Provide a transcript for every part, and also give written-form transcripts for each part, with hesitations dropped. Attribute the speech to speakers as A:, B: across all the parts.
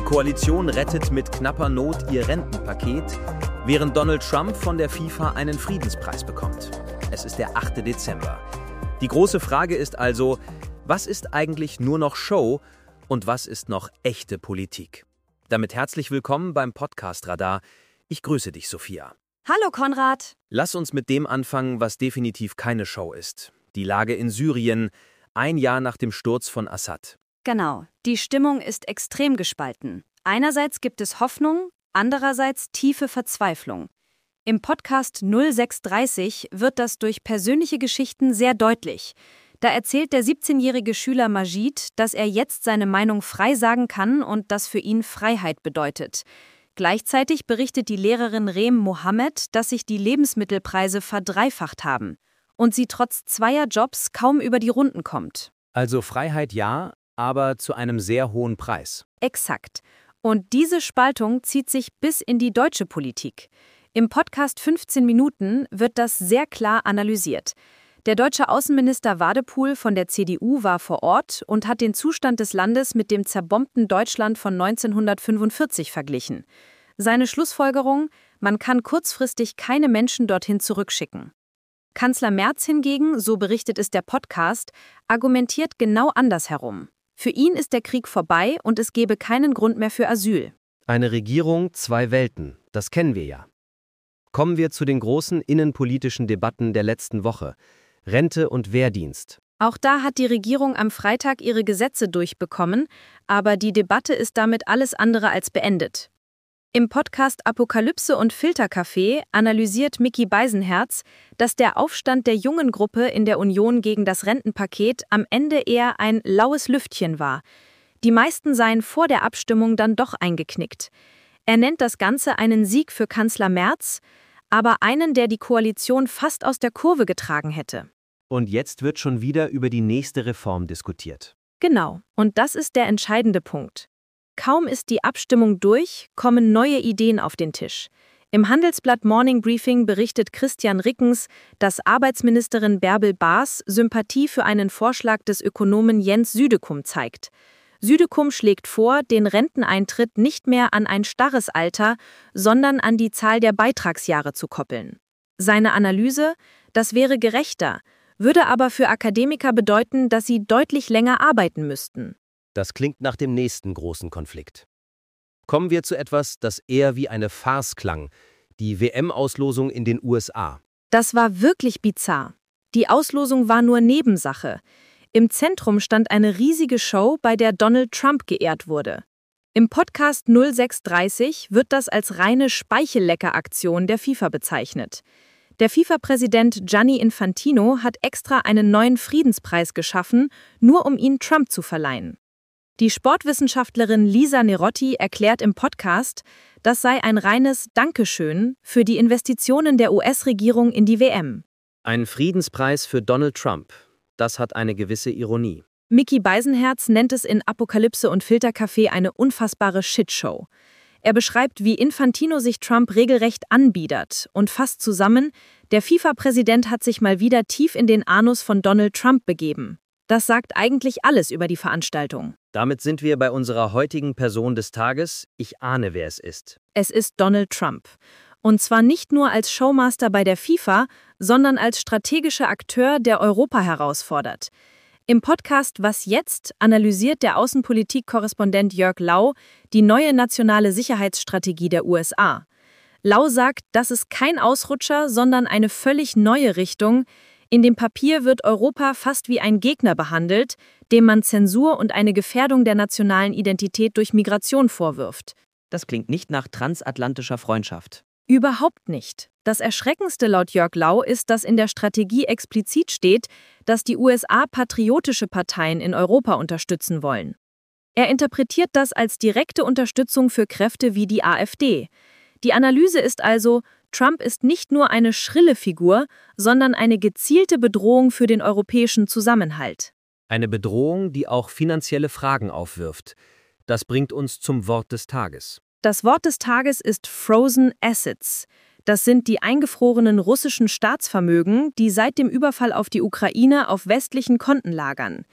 A: Koalition rettet mit knapper Not ihr Rentenpaket, während Donald Trump von der FIFA einen Friedenspreis bekommt. Es ist der 8. Dezember. Die große Frage ist also, was ist eigentlich nur noch Show und was ist noch echte Politik? Damit herzlich willkommen beim Podcast Radar. Ich grüße dich, Sophia.
B: Hallo Konrad.
A: Lass uns mit dem anfangen, was definitiv keine Show ist. Die Lage in Syrien, ein Jahr nach dem Sturz von Assad.
B: Genau, die Stimmung ist extrem gespalten. Einerseits gibt es Hoffnung, andererseits tiefe Verzweiflung. Im Podcast 0630 wird das durch persönliche Geschichten sehr deutlich. Da erzählt der 17-jährige Schüler Majid, dass er jetzt seine Meinung frei sagen kann und das für ihn Freiheit bedeutet. Gleichzeitig berichtet die Lehrerin Reem Mohammed, dass sich die Lebensmittelpreise verdreifacht haben und sie trotz zweier Jobs kaum über die Runden kommt.
A: Also Freiheit ja, aber zu einem sehr hohen Preis.
B: Exakt. Und diese Spaltung zieht sich bis in die deutsche Politik. Im Podcast 15 Minuten wird das sehr klar analysiert. Der deutsche Außenminister Wadepool von der CDU war vor Ort und hat den Zustand des Landes mit dem zerbombten Deutschland von 1945 verglichen. Seine Schlussfolgerung: Man kann kurzfristig keine Menschen dorthin zurückschicken. Kanzler Merz hingegen, so berichtet es der Podcast, argumentiert genau andersherum. Für ihn ist der Krieg vorbei und es gebe keinen Grund mehr für Asyl.
C: Eine Regierung, zwei Welten, das kennen wir ja. Kommen wir zu den großen innenpolitischen Debatten der letzten Woche. Rente und Wehrdienst.
B: Auch da hat die Regierung am Freitag ihre Gesetze durchbekommen, aber die Debatte ist damit alles andere als beendet. Im Podcast Apokalypse und Filterkaffee analysiert Micky Beisenherz, dass der Aufstand der jungen Gruppe in der Union gegen das Rentenpaket am Ende eher ein laues Lüftchen war. Die meisten seien vor der Abstimmung dann doch eingeknickt. Er nennt das Ganze einen Sieg für Kanzler Merz, aber einen, der die Koalition fast aus der Kurve getragen hätte.
C: Und jetzt wird schon wieder über die nächste Reform diskutiert.
B: Genau, und das ist der entscheidende Punkt. Kaum ist die Abstimmung durch, kommen neue Ideen auf den Tisch. Im Handelsblatt Morning Briefing berichtet Christian Rickens, dass Arbeitsministerin Bärbel Baas Sympathie für einen Vorschlag des Ökonomen Jens Südekum zeigt. Südekum schlägt vor, den Renteneintritt nicht mehr an ein starres Alter, sondern an die Zahl der Beitragsjahre zu koppeln. Seine Analyse: Das wäre gerechter, würde aber für Akademiker bedeuten, dass sie deutlich länger arbeiten müssten.
C: Das klingt nach dem nächsten großen Konflikt. Kommen wir zu etwas, das eher wie eine Farce klang: die WM-Auslosung in den USA.
B: Das war wirklich bizarr. Die Auslosung war nur Nebensache. Im Zentrum stand eine riesige Show, bei der Donald Trump geehrt wurde. Im Podcast 0630 wird das als reine Speichelleckeraktion der FIFA bezeichnet. Der FIFA-Präsident Gianni Infantino hat extra einen neuen Friedenspreis geschaffen, nur um ihn Trump zu verleihen. Die Sportwissenschaftlerin Lisa Nerotti erklärt im Podcast, das sei ein reines Dankeschön für die Investitionen der US-Regierung in die WM.
C: Ein Friedenspreis für Donald Trump. Das hat eine gewisse Ironie.
B: Micky Beisenherz nennt es in Apokalypse und Filterkaffee eine unfassbare Shitshow. Er beschreibt, wie Infantino sich Trump regelrecht anbiedert und fasst zusammen: Der FIFA-Präsident hat sich mal wieder tief in den Anus von Donald Trump begeben. Das sagt eigentlich alles über die Veranstaltung.
C: Damit sind wir bei unserer heutigen Person des Tages. Ich ahne, wer es ist.
B: Es ist Donald Trump. Und zwar nicht nur als Showmaster bei der FIFA, sondern als strategischer Akteur, der Europa herausfordert. Im Podcast Was jetzt analysiert der Außenpolitik-Korrespondent Jörg Lau die neue nationale Sicherheitsstrategie der USA. Lau sagt, das ist kein Ausrutscher, sondern eine völlig neue Richtung. In dem Papier wird Europa fast wie ein Gegner behandelt, dem man Zensur und eine Gefährdung der nationalen Identität durch Migration vorwirft.
D: Das klingt nicht nach transatlantischer Freundschaft.
B: Überhaupt nicht. Das Erschreckendste laut Jörg Lau ist, dass in der Strategie explizit steht, dass die USA patriotische Parteien in Europa unterstützen wollen. Er interpretiert das als direkte Unterstützung für Kräfte wie die AfD. Die Analyse ist also: Trump ist nicht nur eine schrille Figur, sondern eine gezielte Bedrohung für den europäischen Zusammenhalt.
C: Eine Bedrohung, die auch finanzielle Fragen aufwirft. Das bringt uns zum Wort des Tages.
B: Das Wort des Tages ist Frozen Assets. Das sind die eingefrorenen russischen Staatsvermögen, die seit dem Überfall auf die Ukraine auf westlichen Konten lagern.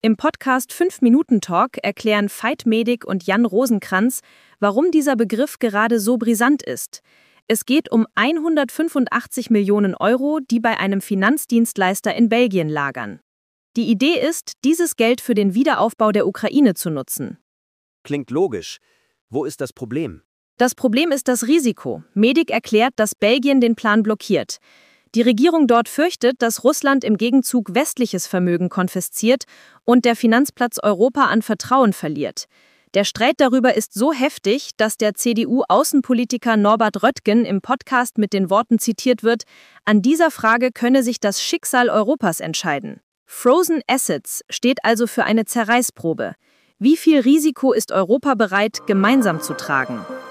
B: Im Podcast 5-Minuten-Talk erklären Veit Medig und Jan Rosenkranz, warum dieser Begriff gerade so brisant ist. Es geht um 185 Millionen Euro, die bei einem Finanzdienstleister in Belgien lagern. Die Idee ist, dieses Geld für den Wiederaufbau der Ukraine zu nutzen.
A: Klingt logisch. Wo ist das Problem?
B: Das Problem ist das Risiko. Medig erklärt, dass Belgien den Plan blockiert. Die Regierung dort fürchtet, dass Russland im Gegenzug westliches Vermögen konfisziert und der Finanzplatz Europa an Vertrauen verliert. Der Streit darüber ist so heftig, dass der CDU-Außenpolitiker Norbert Röttgen im Podcast mit den Worten zitiert wird: An dieser Frage könne sich das Schicksal Europas entscheiden. Frozen Assets steht also für eine Zerreißprobe. Wie viel Risiko ist Europa bereit, gemeinsam zu tragen?